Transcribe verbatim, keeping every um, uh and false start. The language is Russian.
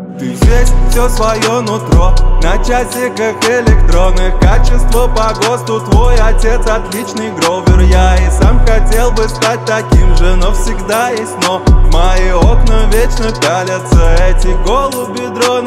Ты здесь все свое нутро, на часиках электронных. Качество по ГОСТу, твой отец отличный гровер. Я и сам хотел бы стать таким же, но всегда есть но. В мои окна вечно пялятся эти голуби дроны.